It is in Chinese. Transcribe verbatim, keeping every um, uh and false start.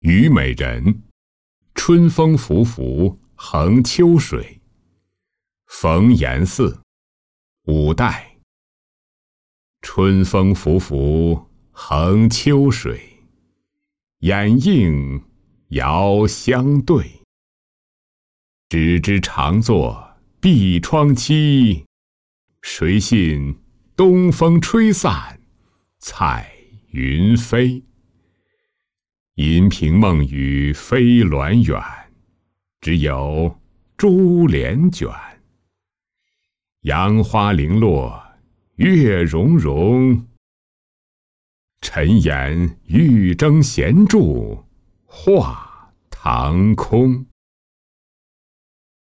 虞美人，春风拂拂横秋水。冯延巳，五代。春风拂拂横秋水，掩映遥相对。只知常作闭窗期，谁信东风吹散彩云飞。银屏梦雨飞鸾远，只有珠帘卷。杨花零落月融融，沉言欲争闲住画堂空。